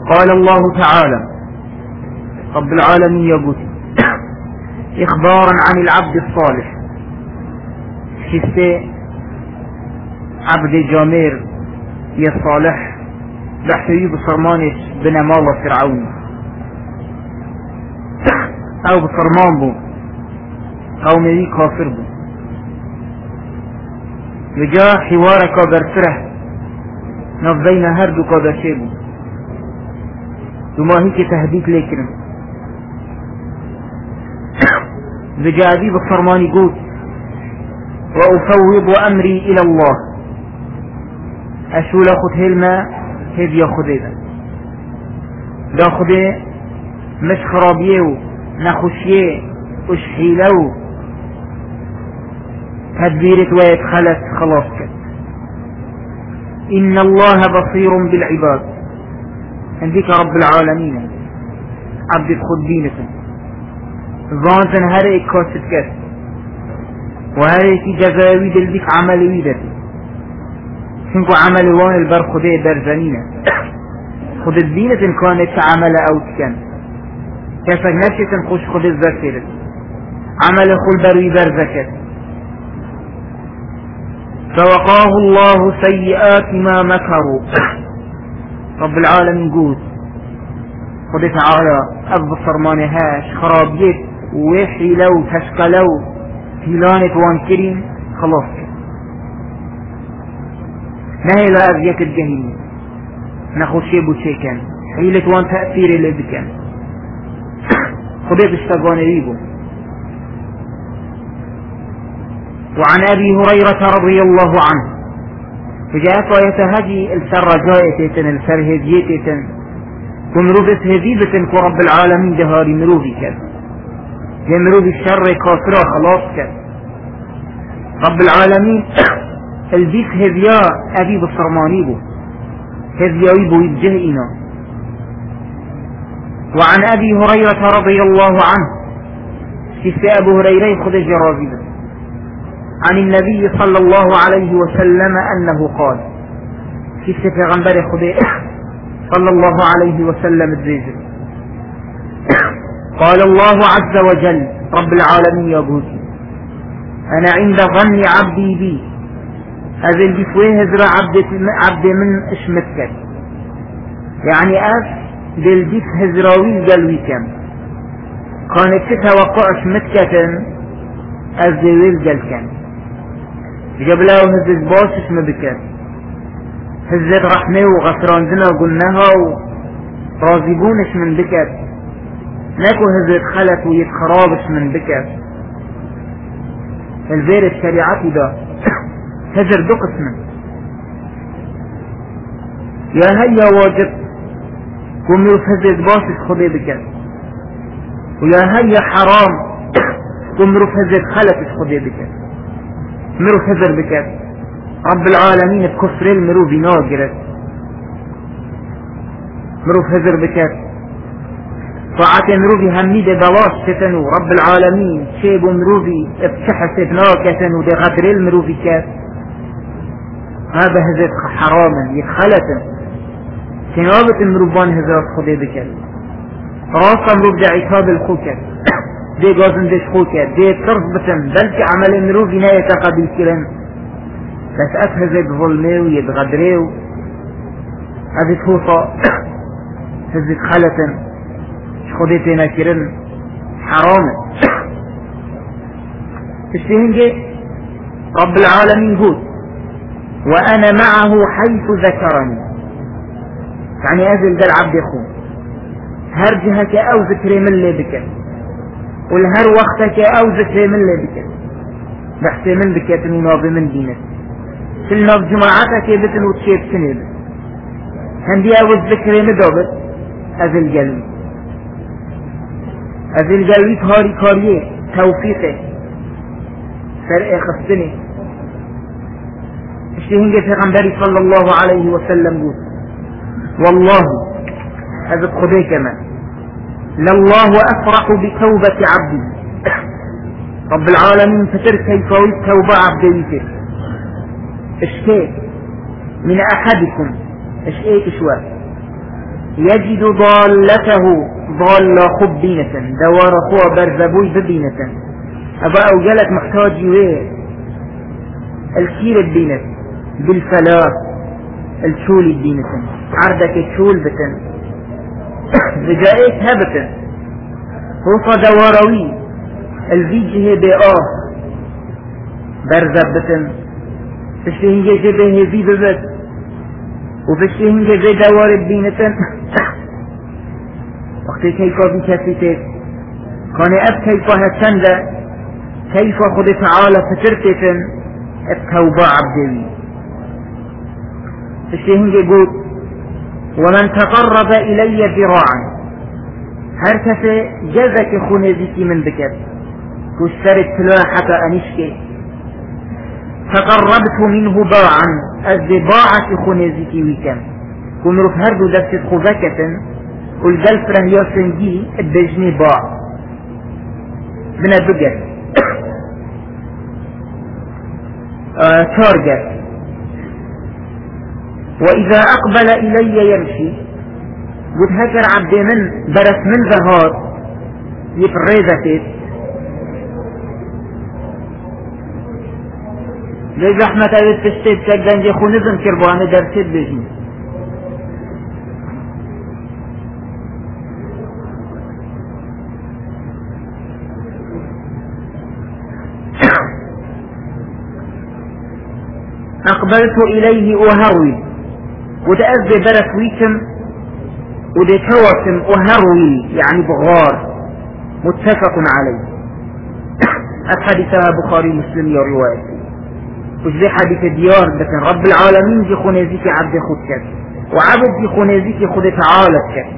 قال الله تعالى رب العالمين يقول إخبارا عن العبد الصالح شفت عبد جامير يا صالح بحثي بصرمانش بنمال فرعون او بصرمان بو قومي كافر بو وجا حوارك برسره نفذين هردو كادشي بو وما هيك تهديد لكرم وجا عدي بصرماني قول وأفوض أمري إلى الله أشو لاخد هلما هيد ياخد إذا لاخد مش خرابيه نخشيه اشحيلو تدبيرت ويتخلت خلاص كت إن الله بصير بالعباد عندك رب العالمين عبد خد دينك ظانتن هرئي كاسد كت وهرئي جزاوي دلبك عمل ويدتي شنكو عمل وان البر خده در زمينه خد الدينة كانت عمل او تكن كيفك نفسك خوش خد الزكرة عمل خل بروي برزكت فوقاه الله سيئات ما مكروا رب العالمين قول خد تعالى أبصر مانهاش خرابيت ويحي لو تشكلو فيلانة وانكرين خلاص نهي لا أذيك الجهيم نخوشي بوشيكن حيلة وان تأثير اللي بكن خديت اشتغان ريبو. وعن أبي هريرة رضي الله عنه فجاءت ويتهدي السر جائتة السر هديتة ومروفة هديبة كرب العالمين دهاري مروفي كذا مروفي الشر كاسرة خلاص كذا رب العالمين البيت هديا أبي بصرماني بو هديا بو يبجهئنا. وعن أبي هريرة رضي الله عنه شفت أبو هريرة خد جرازيبه عن النبي صلى الله عليه وسلم أنه قال شفت پیغمبر خد صلى الله عليه وسلم الزيزر قال الله عز وجل رب العالمين يقول أنا عند ظن عبدي بي هذا الجفوه هزر عبد من اشمتك يعني دلبيت هزراوي قلوي كم كانت تتوقع اشمتك الزويل قل كم جبلاه هزت باسش مبكت هزت رحمه وغفراندنا وقلناها ورازبونش من بكت ناكو هزت خلت ويتخرابش من بكت الفير الشريعتي ده هزر دو قسم يا هيا واجب ومروف هزت باسش خده بكت ويا هيا حرام ومروف هزت خلتش خده بكت مروف هزر بكت رب العالمين بكفر المروف ناجرت مروف هزر بكت طاعت مروفي هميد بلاش ستنو رب العالمين شيب مروفي بشحسب ناكتنو دي غدر المروفي كات هذا هزت حراما يتخلت كنابة المروفان هزر خده بكت راسا مروف دي عتاب الخوكت دي قازن ديش خوكت دي طرف بتن بلك عمل مروفي نايتا قبل كلام بس أتهزت ظلميو يتغدريو هذه خوصة هزت خلتا خديتي ناكرن حرام تشتهنجي رب العالمين قول وأنا معه حيث ذكرني يعني أزل قال عبد يخون هرجهك أو ذكري من اللي بك والهر وقتك أو ذكري من اللي بك بحثي من بك تنوضي من دينك سلنا بجماعتك بتن وتشيب سنب هندي أو الذكري مدوبت أزل قلبي أزل قلبي تهاري كاريه توفيقه فرق خصني اشتهنجي في غنبري صلى الله عليه وسلم قول والله هذا خدي كمان لله أفرح بتوبة عبدي رب العالمين فتر كيفوي توبة عبدي اشتاك من أحدكم اشتاك شوى يجد ضالته ضالة خب بينة دوار خوا برزبوي ببينة أبا أوجلت محتاج ويه الكير البينة بالفلاس الشول البينة عردك الشول بتن رجائك هبتن هو دواروي الفيجه بآه برزب بتن فشتهنجي جبه هزي ببت وفشتهنجي زي دوار البينة وقتی کیفا بی کسی تید کانه اب کیفا هچنده کیفا خود تعالى فترتتن اب توبا عبدوی فشتهنجي قول ومن تقرب إلي ذراعا هر کسی جزك خونزيكي من بكت كشترت تلاحة أنشكي تقربت منه باعا الزباعة خونزيكي ويكم كمرف هردو دست خوزكة والجلف رهيا سنجي الدجني باع من البقر تارجت وإذا أقبل إلي يمشي قد هكر عبد من برس من ظهار يفريزتت ليش أحمد أبيت تشتد كجان جي خونزم كربواني درسد بجني أقبلت إليه أهروي وتأذي برس ويكم ودتوسم أهروي يعني بغار متفق عليه الحديث بخاري مسلم يا رواية وزي حديث ديار لكن رب العالمين دي خنازيك عبد خدك وعبد دي خنازيك خد تعالى كك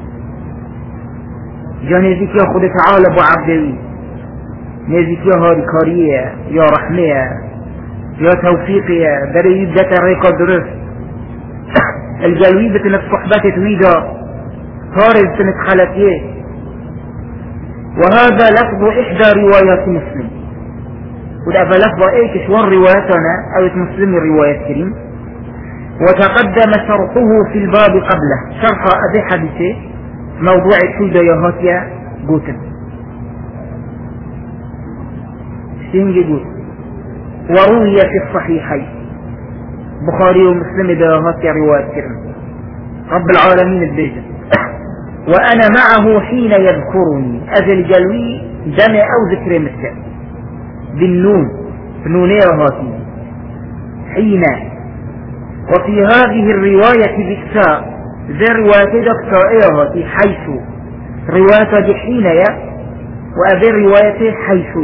جانزيك خد تعالى ابو عبدوي نزيك يا هاري كارية يا رحمية يا توفيقية دري يبدأ الريقة درس الجلوي بتنك صحبة تويدا طارز تنك خلقيه وهذا لفظ إحدى روايات مسلم وده لفظ إيه كشوار رواياتنا أو مسلم الروايات كريم وتقدم شرحه في الباب قبله شرح أبي حديثه موضوع الشيدة يهاتيا قوتن سينجي قوتن وروي في الصحيحين بخاري ومسلم يهاتيا روايات كريم رب العالمين البيجن وأنا معه حين يذكرني أذل جلوي دم أو ذكر مسك بالنون نونية هاتي حين وفي هذه الرواية بالساء ذي رواية دكتائية هاتي حيث رواية حين وأبي رواية حيث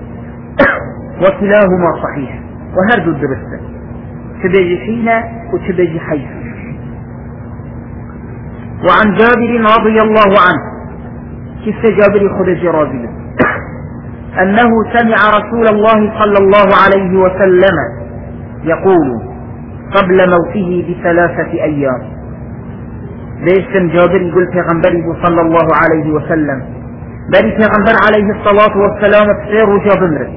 وكلاهما صحيح وهرد الدرسة تبجي حين وتبجي حيث وعن جابر رضي الله عنه كيف جابر خرج راضيا أنه سمع رسول الله صلى الله عليه وسلم يقول قبل موته ب3 أيام ليش كان جابر يقول پیغمبر صلى الله عليه وسلم بل پیغمبر عليه الصلاة والسلام بسير جابر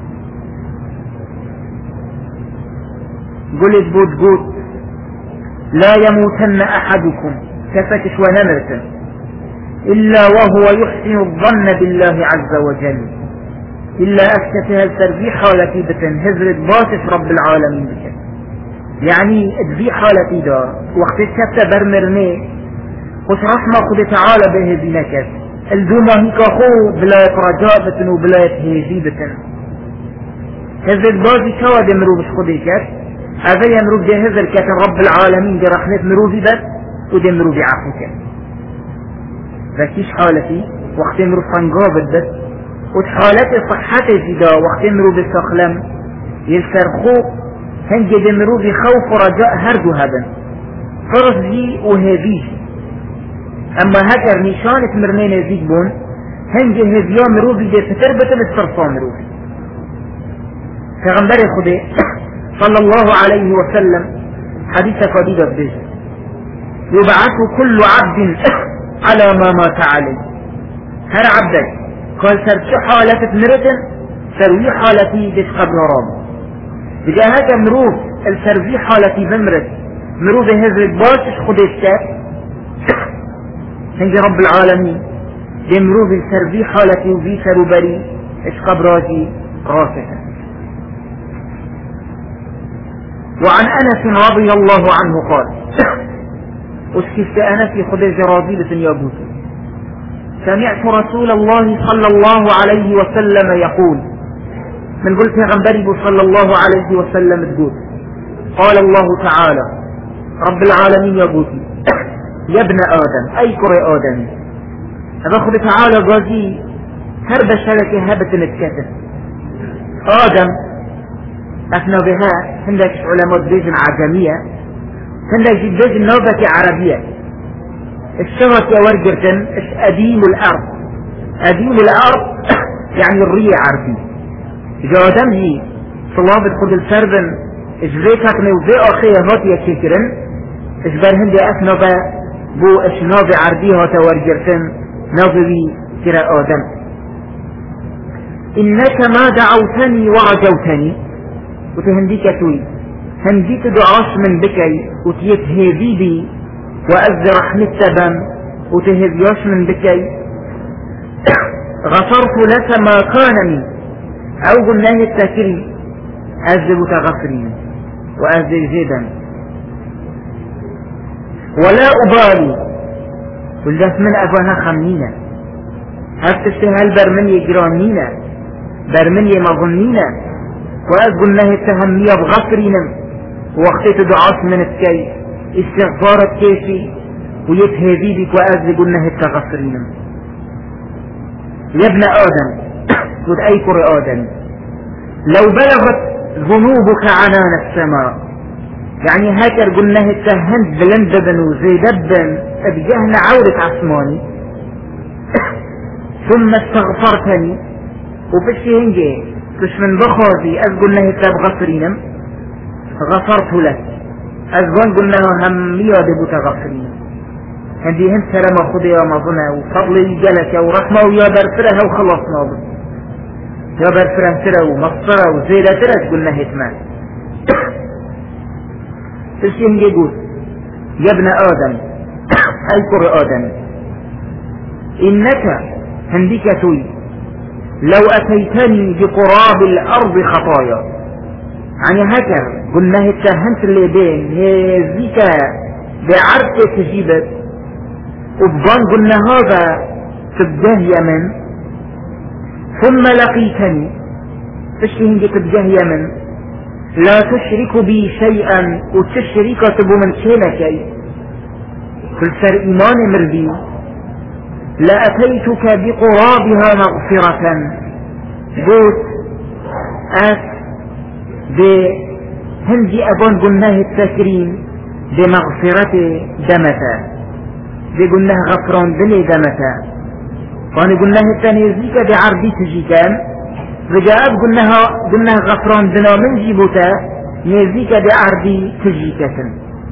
قلت بود لا يموتن أحدكم كفتش ونمرة إلا وهو يحسن الظن بالله عز وجل إلا أكتفها التربيح حالتي بتن هزرت باسف رب العالمين بك يعني ادبي حالتي دا وقت كتب برمرني وش رحمة خد تعالى به بنكت الدوما هيك أخو بلاية رجاء بتن وبلاية هيجي بتن هزرت باسي شوى دمرو بش خدي كت هذا يمرو بجهزر كتن رب العالمين دي رحمة مروفي بس ودمرو بعفوك فكيش حالتي وقت يمرو فنقابل بس وحالتي صحتي جدا وقت يمرو بالسخلم يلسرخو هنجي دمرو بخوف ورجاء هردو هذا فرزي وهذيجي اما هكر نشانة مرنين زيد بون هنجي هذيا مرو بي فتربة بالسرطان مرو فغنبر خدي صلى الله عليه وسلم حديث قديدة بيج يبعث كل عبد على ما مات عليه هر عبدك قال سرش حالة مرتن سروي حالتي ديش قبل رام بجا هكا مروف السروي حالتي بمرت مروف هزر باشش خدشتك هنجي رب العالمين دمرو بالسربي حالتي وبي سروبري اش قبراجي راسه. وعن أنس رضي الله عنه قال اسكفت أنس خدج راضيلة يابوتي سمعت رسول الله صلى الله عليه وسلم يقول من قلت غنبري صلى الله عليه وسلم تقول قال الله تعالى رب العالمين يابوتي يا ابن آدم أي كرة آدم هذا خد تعالى قاضي هرب شركة هبت نتكتف آدم أثنى بها عندك علماء ديجن عجمية عندك ديجن نوبة عربية الشغط يا ورقرتن أديم الأرض أديم الأرض يعني الريع عربي إذا آدم هي صلابة خد السربن إجريتك نوزي أخيه هات يشكرن إجبر هندي أثنى بو اشناب عربيها تورجرتن نظري كرا آدم إنك ما دعوتني ورجوتني وتهنديك توي هنديك دعاش من بكي وتيتهذي بي وأز رحمة تبن وتهذياش من بكي غفرت لك ما كان من أو قلناه التاكري أذب تغفرين وأذب جدا ولا أبالي والذات من أباها خمينة هفتشتها برمني جرانينة برمني مظنينة وأقول له التهمية بغفرينم ووقتت دعاس من الكي استغفارت كيفي ويتهذي بك وأقول له التغفرينم يا ابن آدم قد أيكر آدم لو بلغت ذنوبك عنان السماء يعني هكر قلنا التهنت بلندبن وزيدبن بجهن عورة عثماني ثم استغفرتني وفشي هنجي كش من بخاذي أقول له تبغفرينم غفرت لك أقول قلنا هم يادب تغفرين هندي هنت سلام خذي يا مظنة وفضلي جلك ورحمة ويا برفرها وخلصنا بك يا برفرها ترى ومصرة وزيدة ترى قلنا هتمان الشيء يقول يا ابن آدم أذكر آدم إنك هنديك توي لو أتيتني بقراب الأرض خطايا يعني هكذا قلنا اتهمت اللي بين هذيك بعرض تجيبت وبضان قلنا هذا تبجاه يمن ثم لقيتني فشي هنجي تبجاه يمن لا تشرك بي شيئا وتشرك تبو من شيء كل سر إيمان مرضي لأتيتك بقرابها مغفرة بوت بهندي أبون قلناه التكريم بمغفرة دمتا قلناه غفران دني دمتا وأنا قلناه التنيزيك بعربي تجيكان رجاء قلناه غفران دنا من جيبوتا نيزيك بعربي تجيكة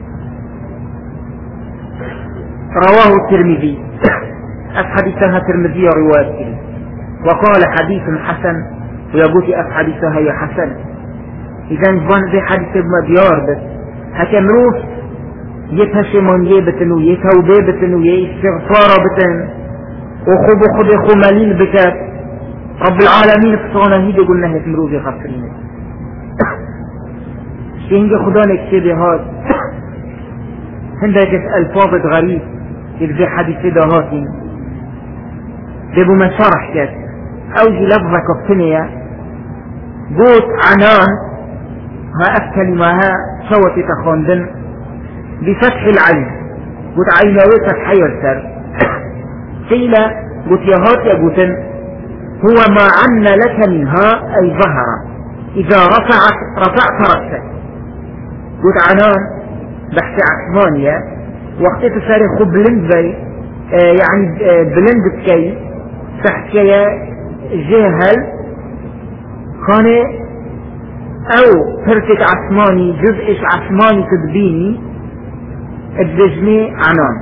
رواه الترمذي حديثها الترمذي روايته وقال حديث حسن ويقول حديثها هي حسن إذا نبان زي حديث ابن ديار بس هكا مروف يتهشمون يبتن ويتوبي بتن ويستغفار بتن وخب خمالين بكات رب العالمين اتصانا هيدا قلنا هيك مروف يغفرين شينجا خدانك شبه هاد هندك الفاظ غريب يبدي حديث دهاتي دبو مسارح كات اوجي لفظك الثانية قوت عنان ها أكلمها شوت تخوندن بفتح العين قلت عينوي فتح يرسر قيل قلت يهات يقولن هو ما عنا لك منها أي ظهر إذا رفعت رأسك قلت عنان بحث عثمانية وقت تساري بلند بي يعني بلند بكي تحكي جهل كان او فرقة عثماني جزء عثماني تدبيني الدجني عنان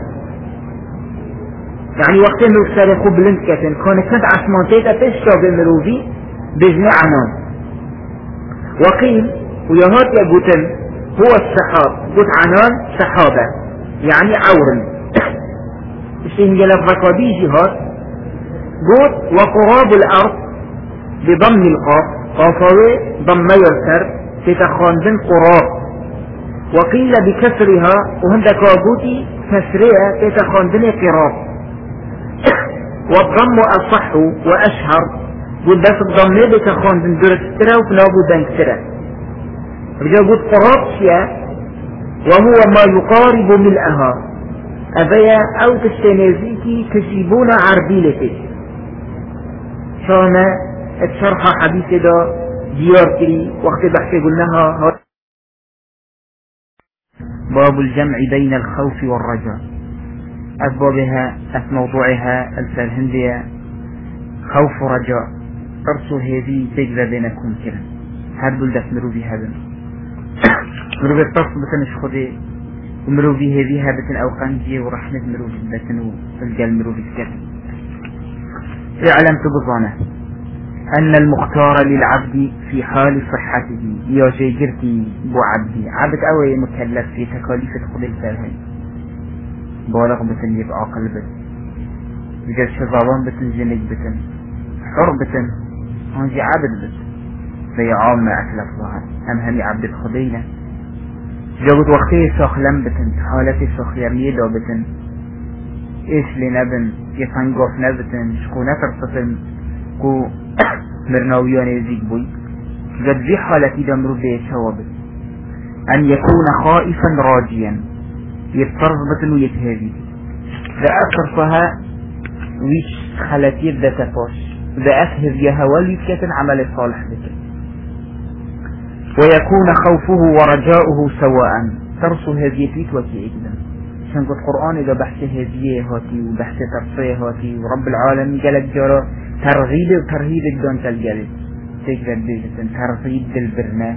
يعني وقت انه سارخوا بلند كتن كانت عثمان تيتا تشتغل بالمروفي دجني عنان وقيل ويهات يقولن هو السحاب قلت عنان سحابة يعني عورن إنجل الركابي جهات قلت وقراب الأرض بضم القاف قافوي ضم يسر تتخاندن قراب، وقيل بكسرها وهندك قوتي كسرها تتخاندن قراب، والضم أصح وأشهر قلت بس الضم بتخاندن درسترا وفنابو دنكسرا. رجع قلت قراب شيء وهو ما يقارب ملئها أبيا أو تشتنازيكي تشيبون عربيلتي شانا اتشرح حديث دا ديار كري وقت بحثي قلناها باب الجمع بين الخوف والرجاء. أسبابها موضوعها الفرهندية خوف ورجاء أرسو هذه تجرى بينكم كلا هاد بلدك مروبي هذا مروبي التصل بتنش خدي ومروبي هذه هابة الأوقانجية ورحمة مروبي بتنو الجال مروبي الكلام. اعلم تبضانه أن المختار للعبد في حال صحته يا جيجرتي بو عبدي عبد أوي مكلف في تكاليف خد الفرهن بالغ بتن يبقى عقل بتن بجد شظابان بتن جنج بتن حر بتن هنجي عبد بتن زي عام ما أكلف ظهر أم هني عبد الخدينة جاوت وقتي ساخلم بتن حالتي ساخير يدا بتن إيش لنبن يفنقف نبتن شكونة ترسطن كو مرناويان يزيق بوي قد في حالتي دمرو بيه شوابت أن يكون خائفا راجيا يتصرف بتن ويتهذي ذا أصرفها ويش خلاتي ذا تفاش ذا أفهذ يهوالي كتن عمل صالح بك ويكون خوفه ورجاؤه سواء ترسو هذه فيت وكي إجدا شنك القرآن إذا بحث هذه هاتي وبحث ترسيه هاتي ورب العالمين قالت جارة ترغيب وترهيب الدون تلقالي تجرد بيجة ترغيب دلبرنا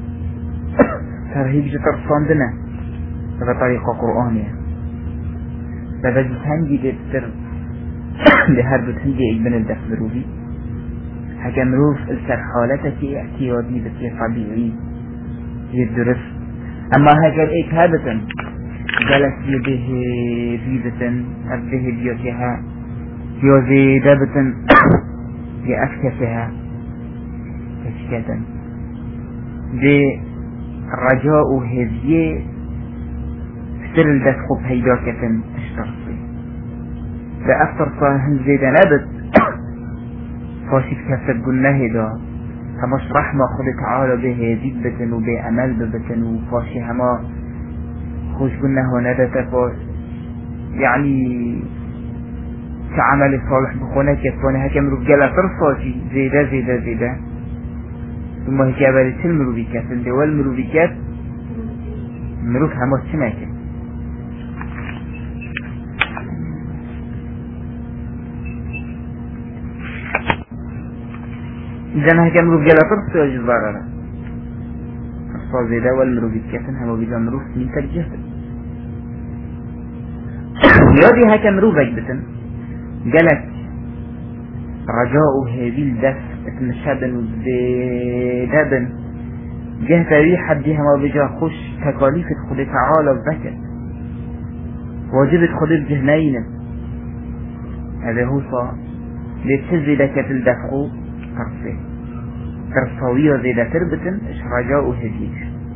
ترهيب جتر صندنا بطريقة قرآنية فبجد هنجي دكتر لهرب تنجي إجبن الدخل روبي حكا مروف السر حالتك اعتيادي بسي طبيعي يدرس أما هكذا إيك هابتا جلس يده بيبتا أبده بيوتها يوزي دابتا يأفكسها تشكتا دي رجاء هذيه سر الدسخب هيداكة اشترسي دا أفتر صاهن زيدا نابت فاشيك كفت قلنا هدا هماش رحمة خد تعالى به زيبتن وبه أمل ببتن وفاشي هما خوش قلنا هنا دا تفاش يعني كعمل صالح بخونك يفونه هكا مرجالة ترفاشي زيدا ثم هكا بالتل مروبيكات الدول مروبيكات مروف هماش تناكا إذا هكا مرجالة ترفاشي جزارة أصفى زيدا والمروبيكات هما بيجا مروف من ترجه يادي هكا مروبك بتن قالت رجاء هذه الدف اتمشابا وزدابا جهة ريحة ديها ما بجا خوش تكاليف خد تعالى الذكر واجبت خد الجهنين هذا هو صار لتشزي لك الدفع ترصوية زيادة تربة رجاء هذه.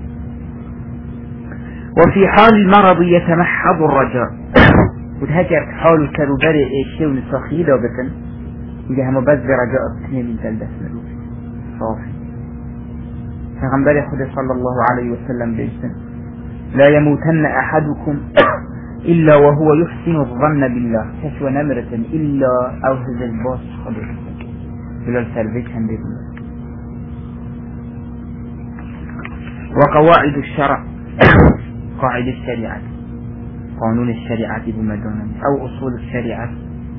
وفي حال المرض يتمحض الرجاء وتهجر حاله كروبري ايشي ونساخي لابتن جه ما بس برجاء التنين من تلدس ملوك صافي فغنبري خد صلى الله عليه وسلم بيجتن لا يموتن أحدكم إلا وهو يحسن الظن بالله كشوى نمرة إلا أوهز الباس خبر إلا السلبيشن بالله. وقواعد الشرع قاعد الشريعة قانون الشريعة بمدونة أو أصول الشريعة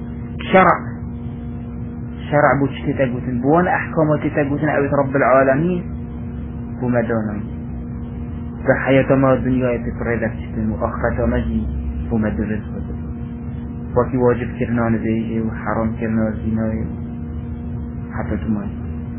شرع بوش تتاقوتن بوان أحكامات تتاقوتن أو رب العالمين بمدونة فحياة ما الدنيا يتفريدك شتن وآخرة مجي بمدونة وكي واجب كرنان زيجي وحرام كرنان زيناي حتى تماي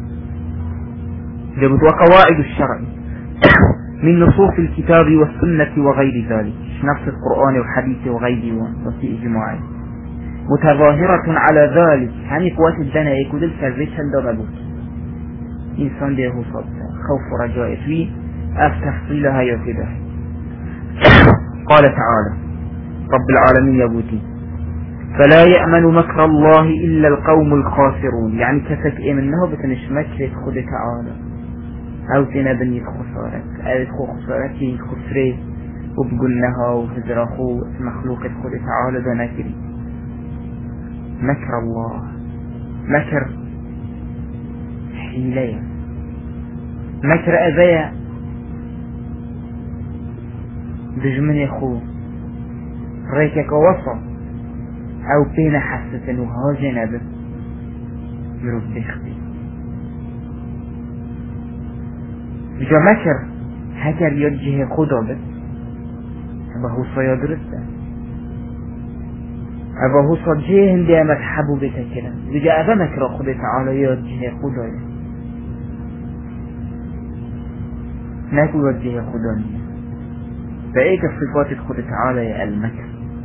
جبت وقواعد الشرع من نصوص الكتاب والسنة وغير ذلك نفس القرآن والحديث وغيره وفي إجماعي متظاهرة على ذلك همي قوات الدنيا يكودل كذلك هل بود إنسان ده صد خوف ورجاء فيه تفصيلها يكده. قال تعالى رب العالمين يبوتي فلا يأمن مكر الله إلا القوم الخاسرون، يعني كسك منه بتنش مكر خد تعالى أو تنبني خسارك أو خسارك خسره وبقلنها وهزرخو مخلوق خد تعالى ده نكري مكر الله مكر حيلية مكر أذية بجمني خو ريكك وصل او بين حسة وهاجنا به يروب بيختي جا مكر هكر يوجه خدا بس ابا هو صيادرسته ابا هو صجيه هندي مذحبه بتكرا بجا ابا مكر خدا تعالى يوجه خدا ناكو يوجه خدا فايك الصفات خدا تعالى المكر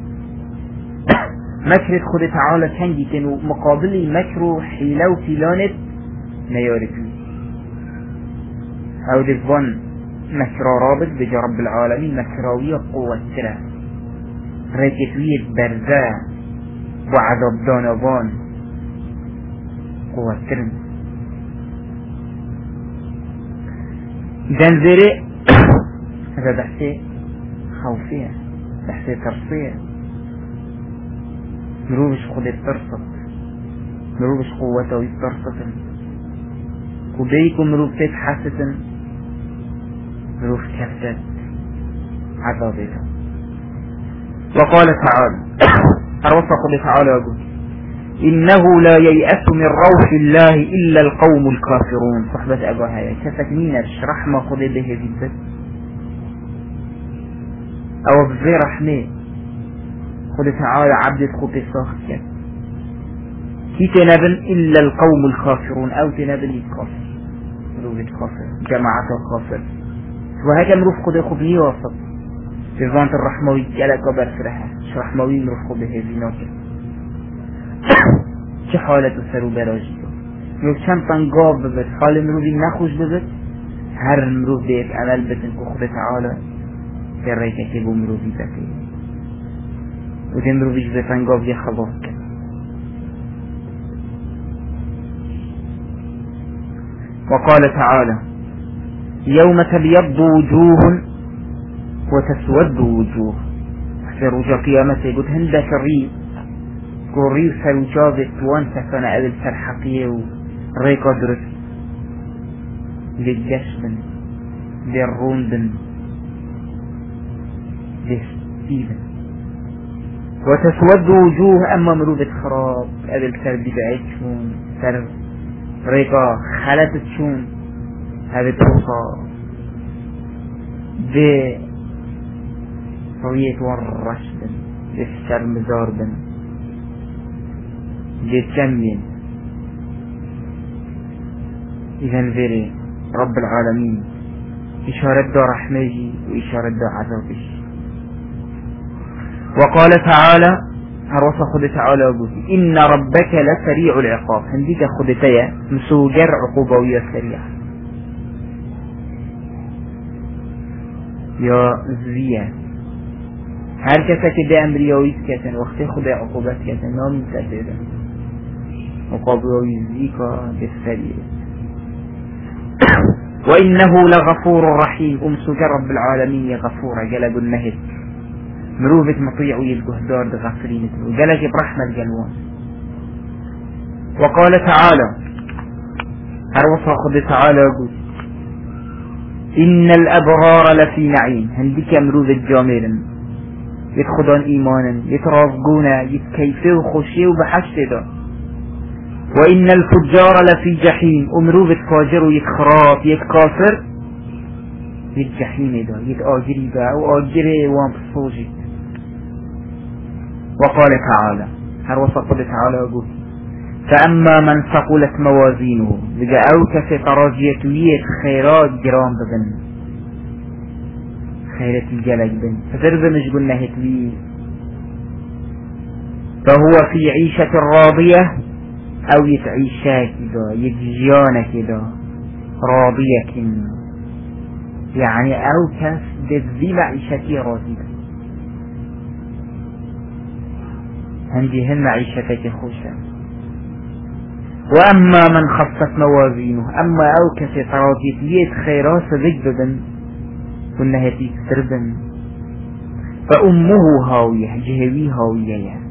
مكر خدا تعالى كنجي كانوا مقابل مكر حيلة وفلانت نيارتني او دفن مكر رابط بجا رب العالمين مكراوية قوة سرع ريكتوية برزاء وعذاب دانوان قوة سرع جنزري هذا بحثي خوفية بحثي ترصية مروبش خود الترصد مروبش قوته ويترصد وبيكم مروب تتحسد مروب كفتت عذابها. وقال تعالى أروصى قد تعالى يقول إنه لا ييأس من روح الله إلا القوم الكافرون. صحبة أبوها كفت مينش رحمة قد به جدا أو بذي رحمة قد تعالى عبدت خطي صاخك كي تنبن إلا القوم الكافرون أو تنبن الكافر مروف الكافر جماعة الكافر وهكذا مروف قد خبني وسط في ظانت الرحموي يلا كبر فرحة رحموي مروف قد به بناك چه حالت سرو براجی مروف چند تنگاب ببت حال مروفی نخوش ببت هر مروف دیت عمل بتن که خود تعالی در ریکه که بو مروفی بکی و دن مروفیش بتنگاب یه خلاص کن. وقال تعالى يوم تبيض وجوه وتسود وجوه في رجا قيامته يقول هندك الريب قريب سروجابت وان سكنا أبل سرحقية وريكا درس للجشبن للروندن للسيبن وتسود وجوه أما مروبة خراب أبل سر بدعيتشون سر ريكا خلتشون هذا ترصى بصوية والرشدن للسر مزاردن للجمين. إذن ذري رب العالمين إشارة دا رحمه وإشارة دا عذابه. وقال تعالى هروس خد تعالى وقل إن ربك لسريع العقاب هنديك خدتيا مسوجر عقوبوية سريعة يا زوية هر کسی که به امریویز کتن وقتی خود عقوبت کتن نامی کتن عقوبویزی که بسریع وإنه لغفور رحيم سوجر رب العالمين غفورة جلب النهد مروفة مطيع الجهدار غفرين وجلج برحمة الجلوان. وقال تعالى هروصى خد تعالى يقول إن الأبرار لفي نعيم هنديك مروفة جامل يتخدون إيمانا يترافقون يتكيفوا خشيوا بحشته. وإن الفجار لفي جحيم أمروفة فاجر ويتخراب يتكافر يتجحيم دا يتآجري با وآجري وانبصوجي. وقال تعالى هر وصف تعالى يقول فأما من ثقلت موازينه لجأوك في تراجيتوية خيرات جرام ببن خيرات الجلج بن فتربى مش قلنا هتوي فهو في عيشة راضية أو يتعيشها كده يتجيانا كده راضية كن يعني أو كس دذي معيشتي راضية عندي هن معيشتك خوشة. وأما من خفت موازينه أما أو كس راضية ليت خيرات ذجبا كنا هتي تربا فأمه هاوية جهوي هاوية